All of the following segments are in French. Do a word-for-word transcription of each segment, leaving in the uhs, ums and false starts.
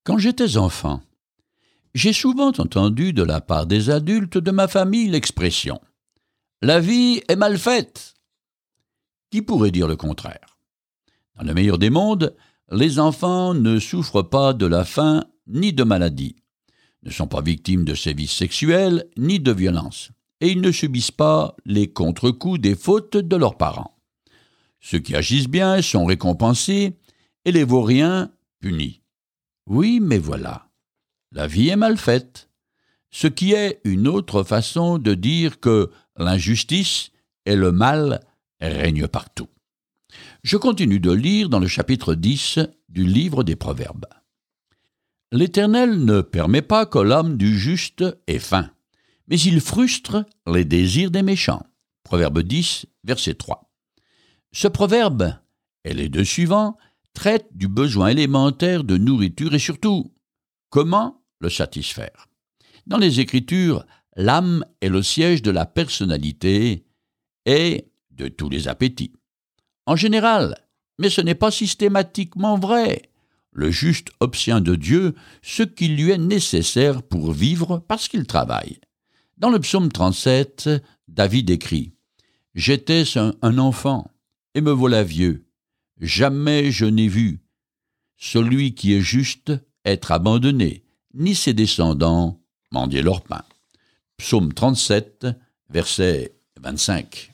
Quand j'étais enfant, j'ai souvent entendu de la part des adultes de ma famille l'expression « La vie est mal faite ». Qui pourrait dire le contraire? Dans le meilleur des mondes, les enfants ne souffrent pas de la faim ni de maladie, ne sont pas victimes de sévices sexuels ni de violences, et ils ne subissent pas les contre-coups des fautes de leurs parents. Ceux qui agissent bien sont récompensés et les vauriens punis. Oui, mais voilà, la vie est mal faite, ce qui est une autre façon de dire que l'injustice et le mal règnent partout. Je continue de lire dans le chapitre dix du livre des Proverbes. « L'Éternel ne permet pas que l'âme du juste ait faim, mais il frustre les désirs des méchants. » Proverbe dix, verset trois. Ce proverbe, et les deux suivants, traite du besoin élémentaire de nourriture et surtout, comment le satisfaire. Dans les Écritures, l'âme est le siège de la personnalité et de tous les appétits. En général, mais ce n'est pas systématiquement vrai, le juste obtient de Dieu ce qui lui est nécessaire pour vivre parce qu'il travaille. Dans le psaume trente-sept, David écrit « J'étais un, un enfant, et me voilà vieux. Jamais je n'ai vu celui qui est juste être abandonné, ni ses descendants mendier leur pain. » Psaume trente-sept, verset vingt-cinq.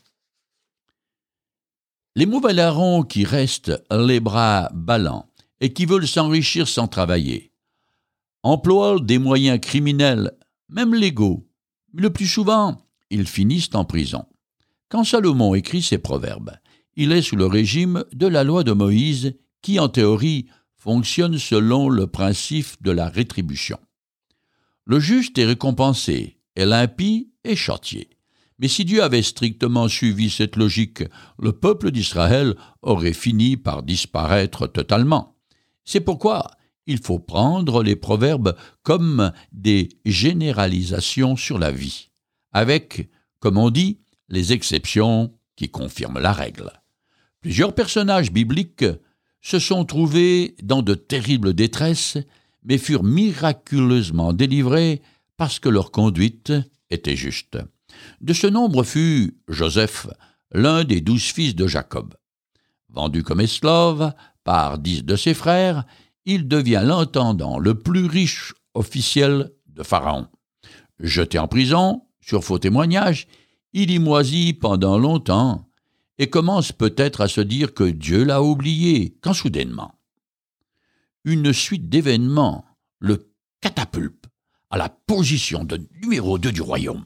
Les mauvais larrons qui restent les bras ballants et qui veulent s'enrichir sans travailler emploient des moyens criminels, même légaux, mais le plus souvent, ils finissent en prison. Quand Salomon écrit ces proverbes, il est sous le régime de la loi de Moïse qui, en théorie, fonctionne selon le principe de la rétribution. Le juste est récompensé et l'impie est châtié. Mais si Dieu avait strictement suivi cette logique, le peuple d'Israël aurait fini par disparaître totalement. C'est pourquoi il faut prendre les proverbes comme des généralisations sur la vie, avec, comme on dit, les exceptions qui confirment la règle. Plusieurs personnages bibliques se sont trouvés dans de terribles détresses, mais furent miraculeusement délivrés parce que leur conduite était juste. De ce nombre fut Joseph, l'un des douze fils de Jacob. Vendu comme esclave par dix de ses frères, il devient l'intendant le plus riche officiel de Pharaon. Jeté en prison, sur faux témoignage, il y moisit pendant longtemps et commence peut-être à se dire que Dieu l'a oublié, quand soudainement, une suite d'événements le catapulte à la position de numéro deux du royaume.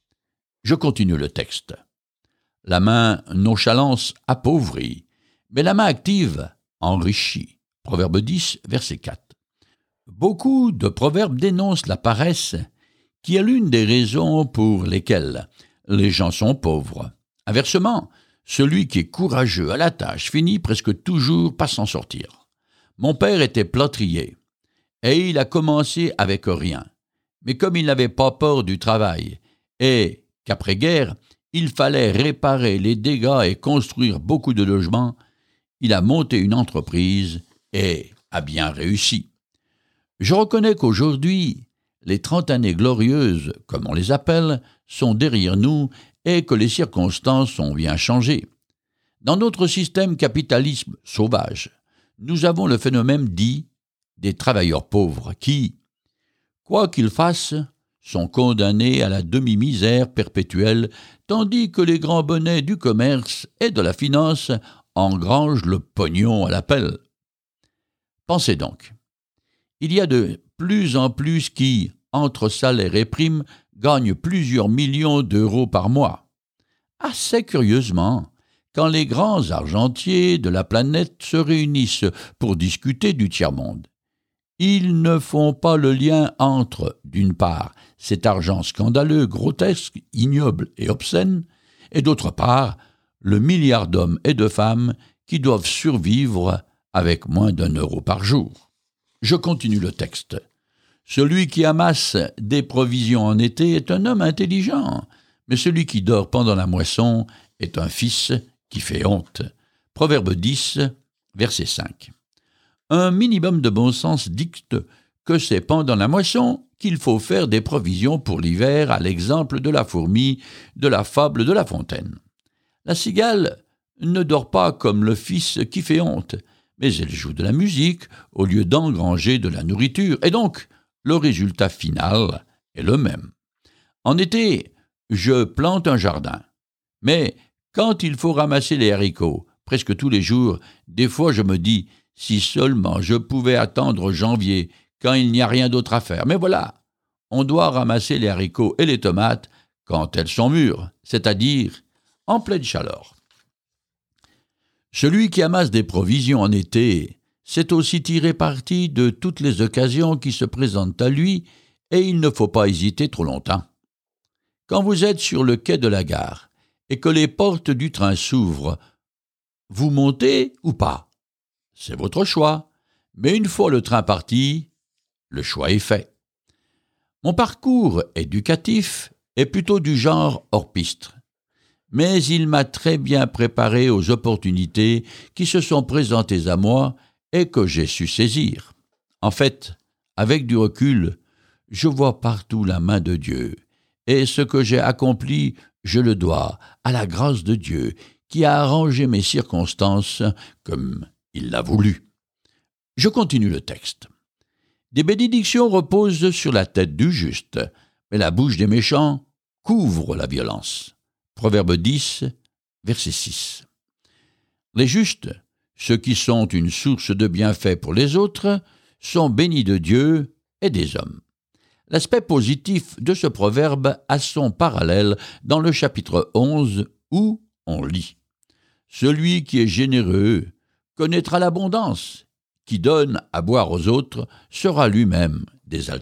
Je continue le texte. La main nonchalance appauvrit, mais la main active enrichit. Proverbe dix, verset quatre. Beaucoup de proverbes dénoncent la paresse, qui est l'une des raisons pour lesquelles les gens sont pauvres. Inversement, celui qui est courageux à la tâche finit presque toujours par s'en sortir. Mon père était plâtrier, et il a commencé avec rien. Mais comme il n'avait pas peur du travail, et qu'après-guerre, il fallait réparer les dégâts et construire beaucoup de logements, il a monté une entreprise et a bien réussi. Je reconnais qu'aujourd'hui, les trente années glorieuses, comme on les appelle, sont derrière nous et que les circonstances ont bien changé. Dans notre système capitalisme sauvage, nous avons le phénomène dit des travailleurs pauvres qui, quoi qu'ils fassent, sont condamnés à la demi-misère perpétuelle, tandis que les grands bonnets du commerce et de la finance engrangent le pognon à la pelle. Pensez donc, il y a de plus en plus qui, entre salaire et primes, gagnent plusieurs millions d'euros par mois. Assez curieusement, quand les grands argentiers de la planète se réunissent pour discuter du tiers-monde, ils ne font pas le lien entre, d'une part, cet argent scandaleux, grotesque, ignoble et obscène, et d'autre part, le milliard d'hommes et de femmes qui doivent survivre avec moins d'un euro par jour. Je continue le texte. Celui qui amasse des provisions en été est un homme intelligent, mais celui qui dort pendant la moisson est un fils qui fait honte. Proverbe dix, verset cinq. Un minimum de bon sens dicte que c'est pendant la moisson qu'il faut faire des provisions pour l'hiver, à l'exemple de la fourmi de la fable de La Fontaine. La cigale ne dort pas comme le fils qui fait honte, mais elle joue de la musique au lieu d'engranger de la nourriture, et donc le résultat final est le même. En été, je plante un jardin, mais quand il faut ramasser les haricots, presque tous les jours, des fois je me dis « si seulement je pouvais attendre janvier, quand il n'y a rien d'autre à faire ». Mais voilà, on doit ramasser les haricots et les tomates quand elles sont mûres, c'est-à-dire en pleine chaleur. Celui qui amasse des provisions en été sait aussi tirer parti de toutes les occasions qui se présentent à lui, et il ne faut pas hésiter trop longtemps. Quand vous êtes sur le quai de la gare et que les portes du train s'ouvrent, vous montez ou pas? C'est votre choix, mais une fois le train parti, le choix est fait. Mon parcours éducatif est plutôt du genre hors-piste, mais il m'a très bien préparé aux opportunités qui se sont présentées à moi et que j'ai su saisir. En fait, avec du recul, je vois partout la main de Dieu, et ce que j'ai accompli, je le dois à la grâce de Dieu qui a arrangé mes circonstances comme il l'a voulu. Je continue le texte. Des bénédictions reposent sur la tête du juste, mais la bouche des méchants couvre la violence. Proverbe dix, verset six. Les justes, ceux qui sont une source de bienfaits pour les autres, sont bénis de Dieu et des hommes. L'aspect positif de ce proverbe a son parallèle dans le chapitre onze où on lit « Celui qui est généreux connaîtra l'abondance, qui donne à boire aux autres sera lui-même désaltéré. »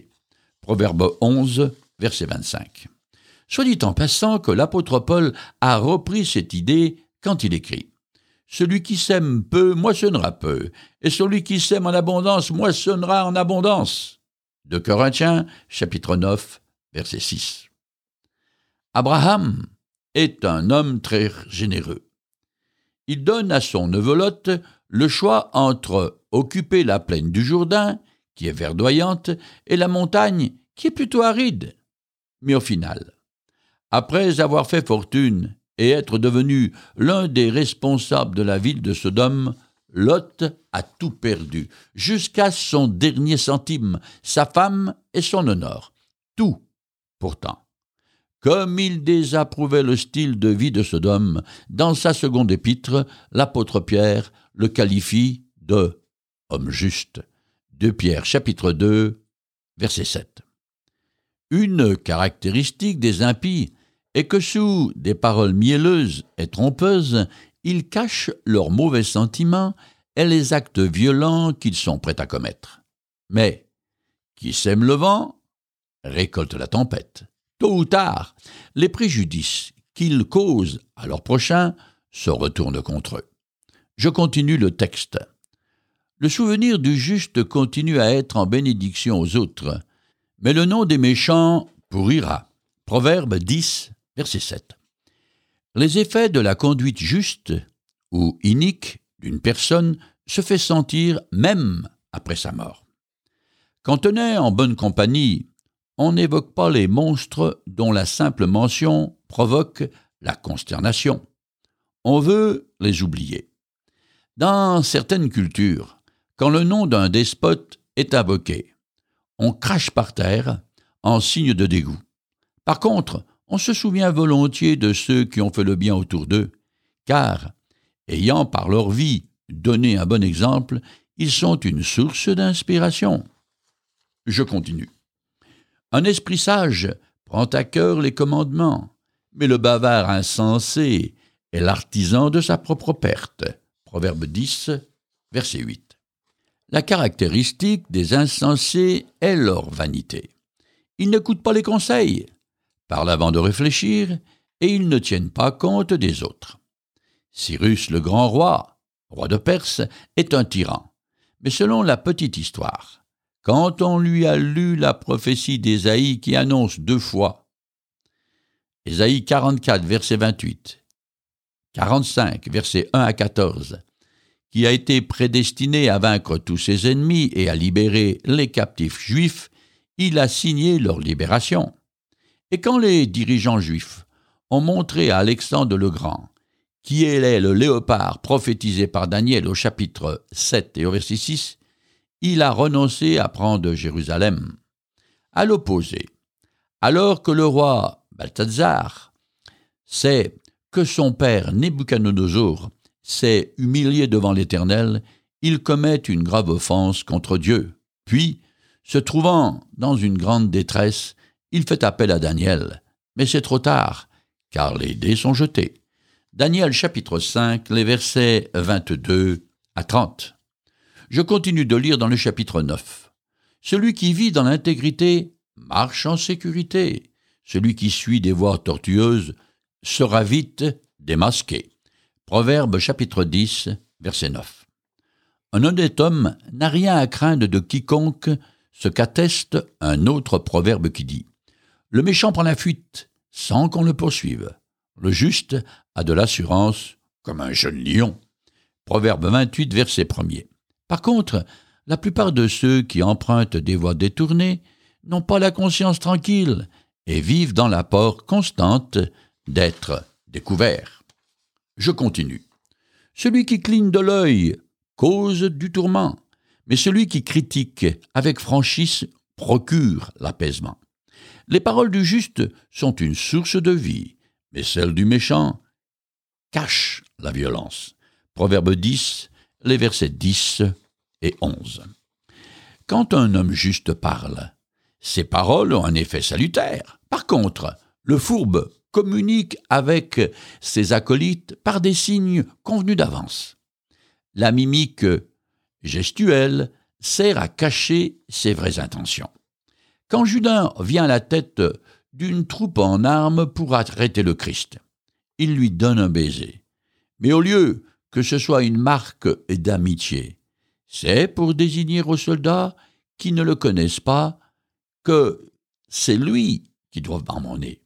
Proverbe onze, verset vingt-cinq. Soit dit en passant que l'apôtre Paul a repris cette idée quand il écrit « Celui qui sème peu moissonnera peu, et celui qui sème en abondance moissonnera en abondance. » De Corinthiens, chapitre neuf, verset six. Abraham est un homme très généreux. Il donne à son neveu Lot le choix entre occuper la plaine du Jourdain, qui est verdoyante, et la montagne, qui est plutôt aride. Mais au final, après avoir fait fortune et être devenu l'un des responsables de la ville de Sodome, Lot a tout perdu, jusqu'à son dernier centime, sa femme et son honneur. Tout, pourtant. Comme il désapprouvait le style de vie de Sodome, dans sa seconde épître, l'apôtre Pierre le qualifie de « homme juste ». deux Pierre chapitre deux, verset sept. Une caractéristique des impies est que sous des paroles mielleuses et trompeuses, ils cachent leurs mauvais sentiments et les actes violents qu'ils sont prêts à commettre. Mais qui sème le vent récolte la tempête. Tôt ou tard, les préjudices qu'ils causent à leurs prochains se retournent contre eux. Je continue le texte. Le souvenir du juste continue à être en bénédiction aux autres, mais le nom des méchants pourrira. Proverbe dix, verset sept. Les effets de la conduite juste ou inique d'une personne se fait sentir même après sa mort. Quand on est en bonne compagnie, on n'évoque pas les monstres dont la simple mention provoque la consternation. On veut les oublier. Dans certaines cultures, quand le nom d'un despote est invoqué, on crache par terre en signe de dégoût. Par contre, on se souvient volontiers de ceux qui ont fait le bien autour d'eux, car, ayant par leur vie donné un bon exemple, ils sont une source d'inspiration. Je continue. Un esprit sage prend à cœur les commandements, mais le bavard insensé est l'artisan de sa propre perte. Proverbe dix, verset huit. La caractéristique des insensés est leur vanité. Ils n'écoutent pas les conseils, parlent avant de réfléchir, et ils ne tiennent pas compte des autres. Cyrus le grand roi, roi de Perse, est un tyran. Mais selon la petite histoire, quand on lui a lu la prophétie d'Ésaïe qui annonce deux fois, Ésaïe quarante-quatre, verset vingt-huit, quarante-cinq, versets un à quatorze, qui a été prédestiné à vaincre tous ses ennemis et à libérer les captifs juifs, il a signé leur libération. Et quand les dirigeants juifs ont montré à Alexandre le Grand qui est le léopard prophétisé par Daniel au chapitre sept et au verset six, il a renoncé à prendre Jérusalem. À l'opposé, alors que le roi Balthazar sait que son père Nebuchadnezzar s'est humilié devant l'Éternel, il commet une grave offense contre Dieu. Puis, se trouvant dans une grande détresse, il fait appel à Daniel. Mais c'est trop tard, car les dés sont jetés. Daniel chapitre cinq, les versets vingt-deux à trente. Je continue de lire dans le chapitre neuf. Celui qui vit dans l'intégrité marche en sécurité. Celui qui suit des voies tortueuses sera vite démasqué. Proverbe chapitre dix, verset neuf. Un honnête homme n'a rien à craindre de quiconque, ce qu'atteste un autre proverbe qui dit « Le méchant prend la fuite sans qu'on le poursuive. Le juste a de l'assurance comme un jeune lion. » Proverbe vingt-huit, verset premier. Par contre, la plupart de ceux qui empruntent des voies détournées n'ont pas la conscience tranquille et vivent dans la peur constante d'être découverts. Je continue. Celui qui cligne de l'œil cause du tourment, mais celui qui critique avec franchise procure l'apaisement. Les paroles du juste sont une source de vie, mais celles du méchant cachent la violence. Proverbe dix, les versets dix et onze. Quand un homme juste parle, ses paroles ont un effet salutaire. Par contre, le fourbe communique avec ses acolytes par des signes convenus d'avance. La mimique gestuelle sert à cacher ses vraies intentions. Quand Judas vient à la tête d'une troupe en armes pour arrêter le Christ, il lui donne un baiser. Mais au lieu que ce soit une marque d'amitié, c'est pour désigner aux soldats qui ne le connaissent pas que c'est lui qui doit emmener.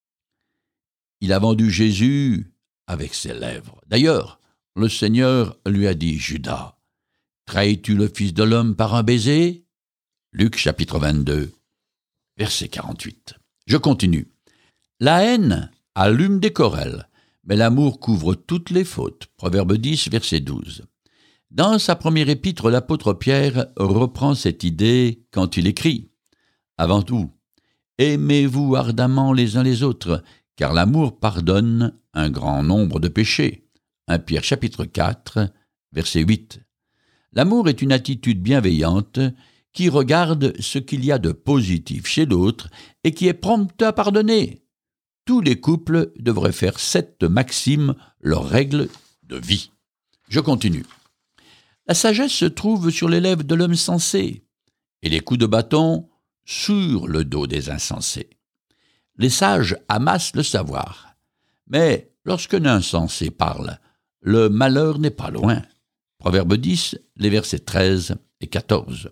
Il a vendu Jésus avec ses lèvres. D'ailleurs, le Seigneur lui a dit « Judas, trahis-tu le Fils de l'homme par un baiser ?» Luc chapitre vingt-deux, verset quarante-huit. Je continue. La haine allume des querelles, mais l'amour couvre toutes les fautes. Proverbe dix, verset douze. Dans sa première épître, l'apôtre Pierre reprend cette idée quand il écrit « Avant tout, aimez-vous ardemment les uns les autres, car l'amour pardonne un grand nombre de péchés. » premier Pierre chapitre quatre, verset huit. L'amour est une attitude bienveillante qui regarde ce qu'il y a de positif chez l'autre et qui est prompte à pardonner. Tous les couples devraient faire cette maxime leur règle de vie. Je continue. La sagesse se trouve sur les lèvres de l'homme sensé et les coups de bâton sur le dos des insensés. Les sages amassent le savoir, mais lorsqu'un insensé parle, le malheur n'est pas loin. Proverbe dix, les versets treize et quatorze.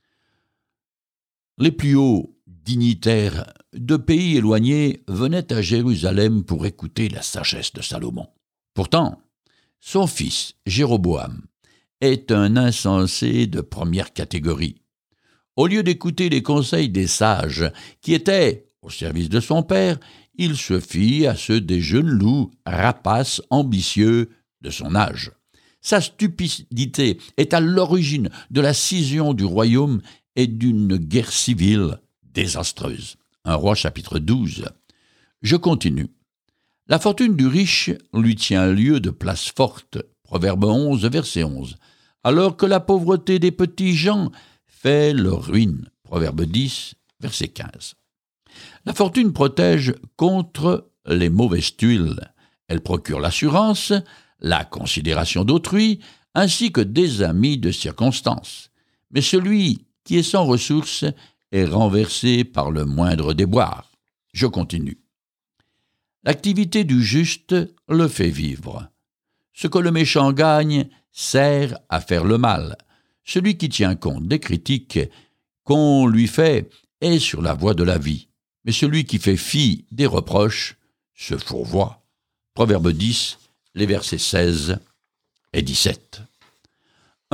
Les plus hauts dignitaires de pays éloignés venaient à Jérusalem pour écouter la sagesse de Salomon. Pourtant, son fils, Jéroboam, est un insensé de première catégorie. Au lieu d'écouter les conseils des sages qui étaient au service de son père, il se fie à ceux des jeunes loups rapaces ambitieux de son âge. Sa stupidité est à l'origine de la scission du royaume et d'une guerre civile désastreuse. un Roi chapitre douze. Je continue. La fortune du riche lui tient lieu de place forte. Proverbe onze, verset onze. Alors que la pauvreté des petits gens fait leur ruine. Proverbe dix, verset quinze. La fortune protège contre les mauvaises tuiles. Elle procure l'assurance, la considération d'autrui, ainsi que des amis de circonstance. Mais celui qui est sans ressources est renversé par le moindre déboire. Je continue. L'activité du juste le fait vivre. Ce que le méchant gagne sert à faire le mal. Celui qui tient compte des critiques qu'on lui fait est sur la voie de la vie. Mais celui qui fait fi des reproches se fourvoie. Proverbe dix, les versets seize et dix-sept.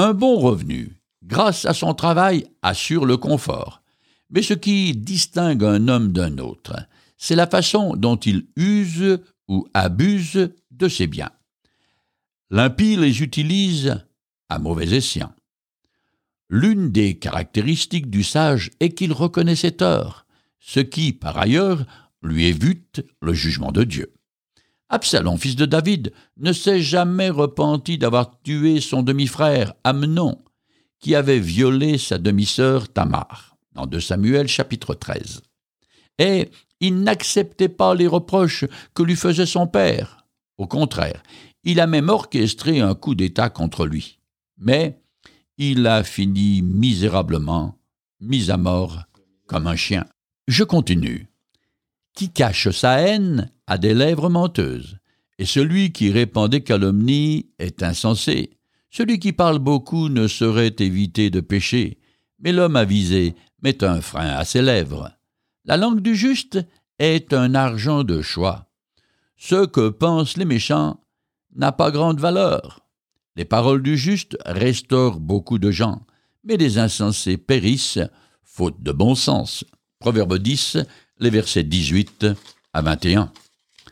Un bon revenu, grâce à son travail, assure le confort. Mais ce qui distingue un homme d'un autre, c'est la façon dont il use ou abuse de ses biens. L'impie les utilise à mauvais escient. L'une des caractéristiques du sage est qu'il reconnaît ses torts, ce qui, par ailleurs, lui évite le jugement de Dieu. Absalom, fils de David, ne s'est jamais repenti d'avoir tué son demi-frère, Amnon, qui avait violé sa demi-sœur Tamar, dans deux Samuel chapitre treize. Et il n'acceptait pas les reproches que lui faisait son père. Au contraire, il a même orchestré un coup d'État contre lui. Mais il a fini misérablement, mis à mort comme un chien. Je continue. Qui cache sa haine a des lèvres menteuses, et celui qui répand des calomnies est insensé. Celui qui parle beaucoup ne saurait éviter de pécher, mais l'homme avisé met un frein à ses lèvres. La langue du juste est un argent de choix. Ce que pensent les méchants n'a pas grande valeur. Les paroles du juste restaurent beaucoup de gens, mais les insensés périssent, faute de bon sens. Proverbe dix, les versets dix-huit à vingt et un.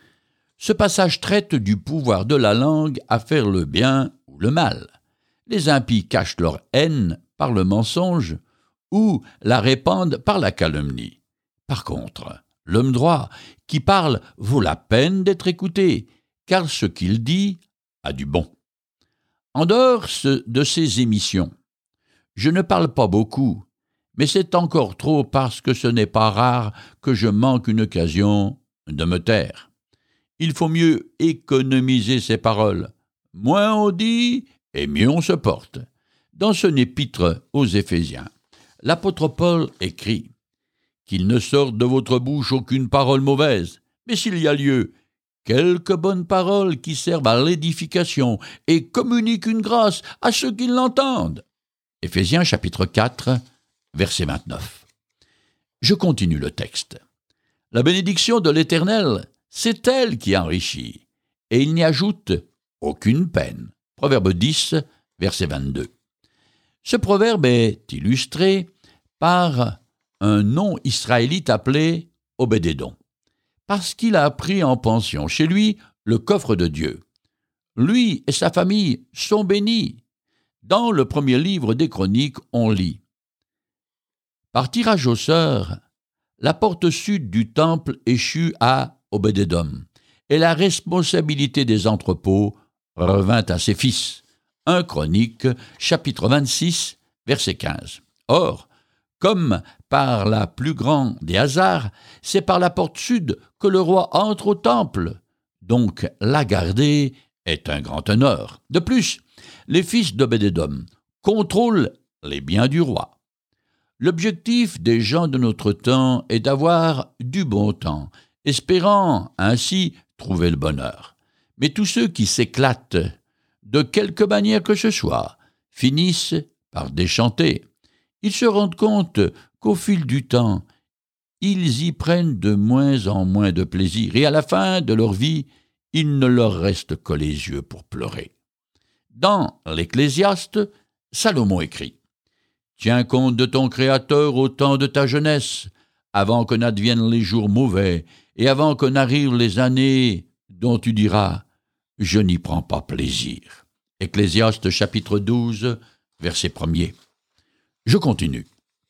Ce passage traite du pouvoir de la langue à faire le bien ou le mal. Les impies cachent leur haine par le mensonge ou la répandent par la calomnie. Par contre, l'homme droit qui parle vaut la peine d'être écouté, car ce qu'il dit a du bon. En dehors de ces émissions, je ne parle pas beaucoup, mais c'est encore trop parce que ce n'est pas rare que je manque une occasion de me taire. Il faut mieux économiser ses paroles. Moins on dit, et mieux on se porte. Dans son épître aux Éphésiens, l'apôtre Paul écrit « Qu'il ne sorte de votre bouche aucune parole mauvaise, mais s'il y a lieu, quelques bonnes paroles qui servent à l'édification et communiquent une grâce à ceux qui l'entendent. » Éphésiens chapitre quatre, verset vingt-neuf. Je continue le texte. La bénédiction de l'Éternel, c'est elle qui enrichit, et il n'y ajoute aucune peine. Proverbe dix, verset vingt-deux. Ce proverbe est illustré par un non-israélite appelé Obed-Édom, parce qu'il a pris en pension chez lui le coffre de Dieu. Lui et sa famille sont bénis. Dans le premier livre des Chroniques, on lit « Par tirage au sort, la porte sud du temple échut à Obed-Édom, et la responsabilité des entrepôts revint à ses fils. » un Chronique, chapitre vingt-six, verset quinze. Or, comme par la plus grande des hasards, c'est par la porte sud que le roi entre au temple. Donc, la garder est un grand honneur. De plus, les fils d'Obed-Édom contrôlent les biens du roi. L'objectif des gens de notre temps est d'avoir du bon temps, espérant ainsi trouver le bonheur. Mais tous ceux qui s'éclatent, de quelque manière que ce soit, finissent par déchanter. Ils se rendent compte qu'au fil du temps, ils y prennent de moins en moins de plaisir, et à la fin de leur vie, il ne leur reste que les yeux pour pleurer. Dans l'Ecclésiaste, Salomon écrit « Tiens compte de ton Créateur au temps de ta jeunesse, avant que n'adviennent les jours mauvais, et avant que n'arrivent les années dont tu diras « Je n'y prends pas plaisir ». Ecclésiaste chapitre douze, verset premier. Je continue.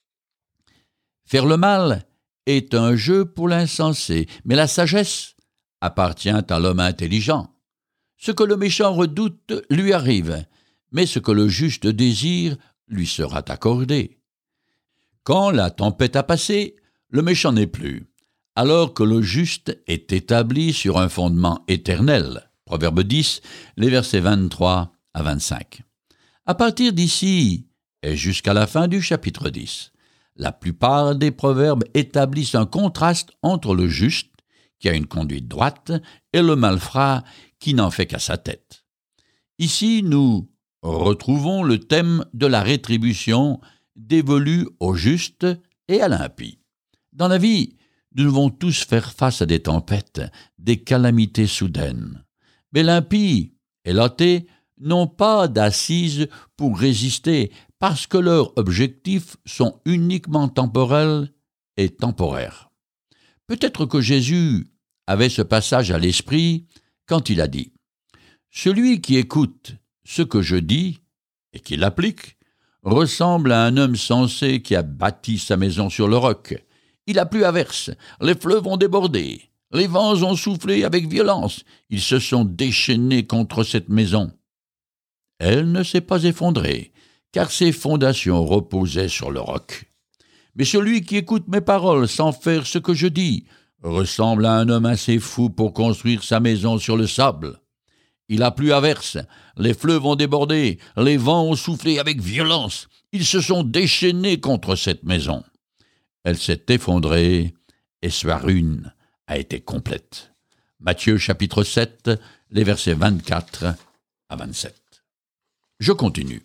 Faire le mal est un jeu pour l'insensé, mais la sagesse appartient à l'homme intelligent. Ce que le méchant redoute lui arrive, mais ce que le juste désire lui sera accordé. Quand la tempête a passé, le méchant n'est plus, alors que le juste est établi sur un fondement éternel. Proverbe dix, les versets vingt-trois à vingt-cinq. À partir d'ici et jusqu'à la fin du chapitre dix, la plupart des proverbes établissent un contraste entre le juste, qui a une conduite droite, et le malfrat, qui n'en fait qu'à sa tête. Ici, nous retrouvons le thème de la rétribution dévolue au juste et à l'impie. Dans la vie, nous devons tous faire face à des tempêtes, des calamités soudaines. Mais l'impie et l'athée n'ont pas d'assises pour résister parce que leurs objectifs sont uniquement temporels et temporaires. Peut-être que Jésus avait ce passage à l'esprit quand il a dit « Celui qui écoute ce que je dis et qui l'applique ressemble à un homme sensé qui a bâti sa maison sur le roc. Il a plu à verse, les fleuves ont débordé, les vents ont soufflé avec violence, ils se sont déchaînés contre cette maison. Elle ne s'est pas effondrée, car ses fondations reposaient sur le roc. Mais celui qui écoute mes paroles sans faire ce que je dis ressemble à un homme assez fou pour construire sa maison sur le sable. Il a plu à verse, les fleuves ont débordé, les vents ont soufflé avec violence, ils se sont déchaînés contre cette maison. Elle s'est effondrée et sa ruine a été complète. » Matthieu chapitre sept, les versets vingt-quatre à vingt-sept. Je continue.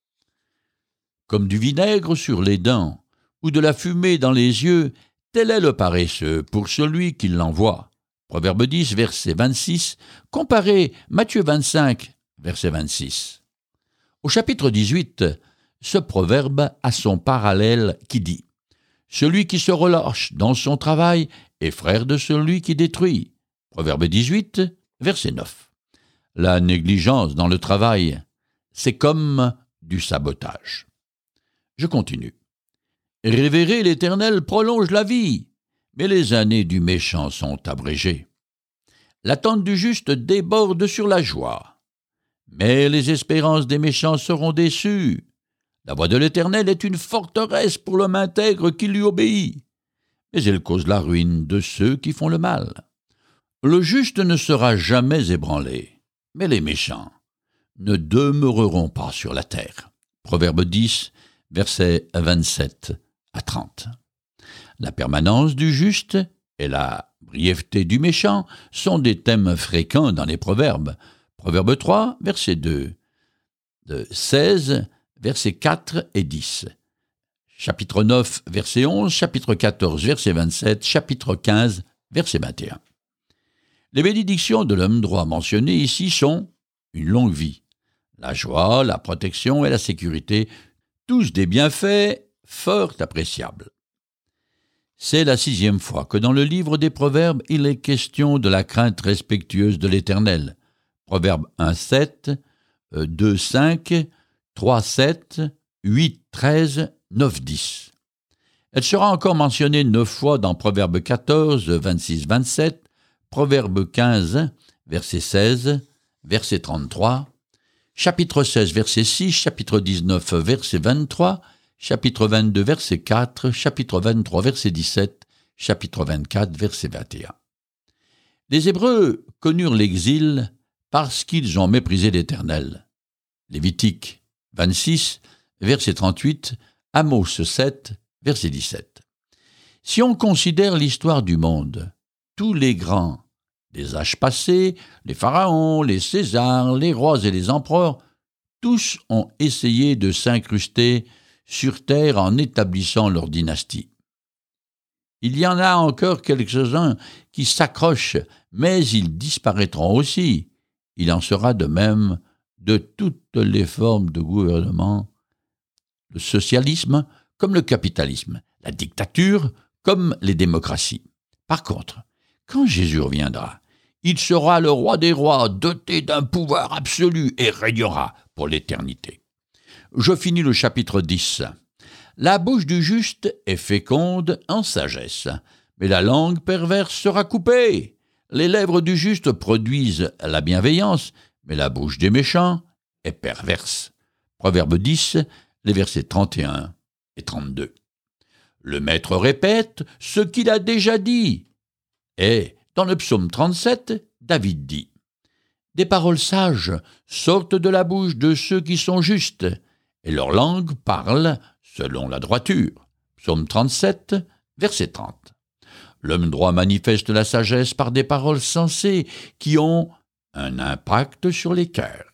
Comme du vinaigre sur les dents ou de la fumée dans les yeux, tel est le paresseux pour celui qui l'envoie. Proverbe dix, verset vingt-six, comparez Matthieu vingt-cinq, verset vingt-six. Au chapitre dix-huit, ce proverbe a son parallèle qui dit « Celui qui se relâche dans son travail est frère de celui qui détruit. » Proverbe dix-huit, verset neuf. La négligence dans le travail, c'est comme du sabotage. Je continue. Révérer l'Éternel prolonge la vie, mais les années du méchant sont abrégées. L'attente du juste déborde sur la joie, mais les espérances des méchants seront déçues. La voix de l'Éternel est une forteresse pour l'homme intègre qui lui obéit, mais elle cause la ruine de ceux qui font le mal. Le juste ne sera jamais ébranlé, mais les méchants ne demeureront pas sur la terre. Proverbe dix, versets vingt-sept à trente. La permanence du juste et la brièveté du méchant sont des thèmes fréquents dans les proverbes. Proverbe trois, verset deux, de seize, versets quatre et dix. Chapitre neuf, verset onze, chapitre quatorze, verset vingt-sept, chapitre quinze, verset vingt et un. Les bénédictions de l'homme droit mentionnées ici sont une longue vie, la joie, la protection et la sécurité, tous des bienfaits fort appréciables. C'est la sixième fois que dans le livre des Proverbes, il est question de la crainte respectueuse de l'Éternel. Proverbes un, sept, deux, cinq, trois, sept, huit, treize, neuf, dix. Elle sera encore mentionnée neuf fois dans Proverbe quatorze, vingt-six, vingt-sept, Proverbe quinze, verset seize, verset trente-trois, chapitre seize, verset six, chapitre dix-neuf, verset vingt-trois, chapitre vingt-deux, verset quatre, chapitre vingt-trois, verset dix-sept, chapitre vingt-quatre, verset vingt et un. Les Hébreux connurent l'exil parce qu'ils ont méprisé l'Éternel. Lévitique vingt-six, verset trente-huit, Amos sept, verset dix-sept. Si on considère l'histoire du monde, tous les grands des âges passés, les pharaons, les Césars, les rois et les empereurs, tous ont essayé de s'incruster sur terre en établissant leur dynastie. Il y en a encore quelques-uns qui s'accrochent, mais ils disparaîtront aussi. Il en sera de même de toutes les formes de gouvernement, le socialisme comme le capitalisme, la dictature comme les démocraties. Par contre, quand Jésus reviendra, il sera le roi des rois, doté d'un pouvoir absolu et régnera pour l'éternité. Je finis le chapitre dix. La bouche du juste est féconde en sagesse, mais la langue perverse sera coupée. Les lèvres du juste produisent la bienveillance, mais la bouche des méchants est perverse. Proverbe dix, les versets trente et un et trente-deux. Le maître répète ce qu'il a déjà dit. Et dans le psaume trente-sept, David dit « Des paroles sages sortent de la bouche de ceux qui sont justes, et leur langue parle selon la droiture. » Psaume trente-sept, verset trente. L'homme droit manifeste la sagesse par des paroles sensées qui ont un impact sur les cœurs.